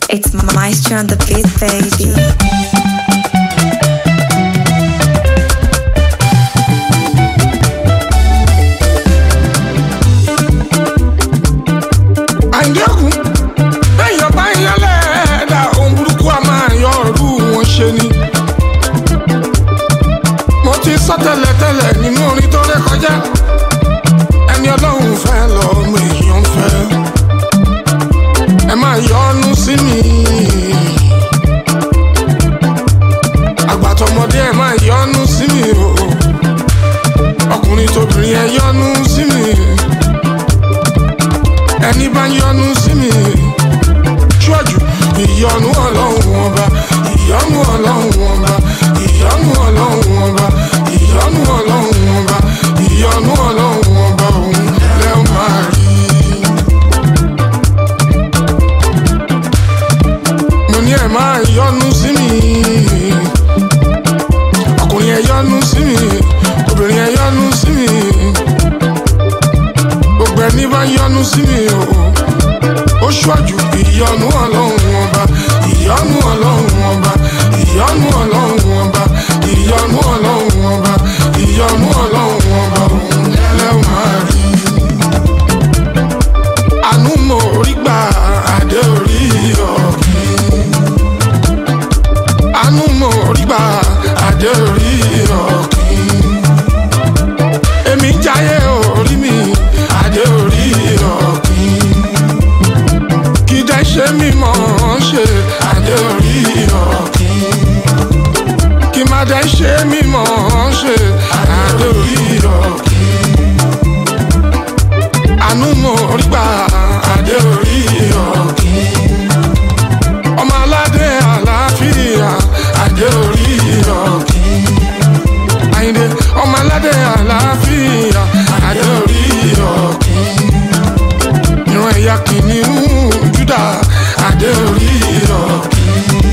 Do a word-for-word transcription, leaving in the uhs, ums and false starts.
It's Maestro on the beat, baby. Àìdẹ́kùn bẹ́yàn bá ń yálẹ̀ ẹ̀dá ohun burúkú a máa yọ ọ̀rú wọn ṣe ni. Mo ti sọ tẹ́lẹ̀tẹ́lẹ̀ nínú orin tó ré kọjá. Ẹni Ọlọ́run fẹ́ lọ́mọ èèyàn fẹ́. Ẹ máa yọ́nú sí mi. Àgbàtọ̀mọdé ẹ máa yọ́nú sí mi o. Ọkùnrin tóbìnrin ẹ yọ́nú sí mi. Ẹni bá yọ́nú sí mi. Ṣọ́jú ìyọ́nú Ọlọ́run ọba. Ìyọ́nú Ọlọ́run ọba. Ìyọ́nú Ọlọ́run ọba. Ìyọ́nú Ọlọ́run ọba. Ìyọ́nú Ọlọ́run ọba òun lẹ́ ó máa rí. Mo ní ẹ máa yọ́nú sí mi. Ọkùnrin ẹ yọ́nú sí mi. Obìnrin ẹ yọ́nú sí mi. Gbogbo ẹni bá yọ́nú sí mi o. Ó ṣọ́jú ìyọ́nú Ọlọ́run ọba. Ìyọ́nú Ọlọ́run ọba. Ìyọ́nú Ọlọ́run ọba. Ìyọ́nú Ọlọ́run ọba. Ìyọ́nú Ọlọ́run ọba òun lẹ́ ó máa rí. Àánú mo rí gbà adé orí ọ̀gbìn. Àánú mo rí gbà adé orí ọ̀gbìn. Èmi jáyé orí mi adé orí ọ̀gbìn. Kì í dẹ́ ṣe mí mọ̀ ọ́n ṣe adé orí ọ̀gbìn. Kì í má dẹ́ ṣe mí mọ̀ ọ́n ṣe adé orí ọ̀gbìn. Àánú mo rí gbà adé orí ọ̀gbìn. Ọmọ aládé àlàáfíà adé orí ọ̀gbìn. Àyìndé ọmọ aládé àlàáfíà adé orí ọ̀gbìn. Ìran ẹ̀yà kìnìún Júdà adé orí ọ̀gbìn.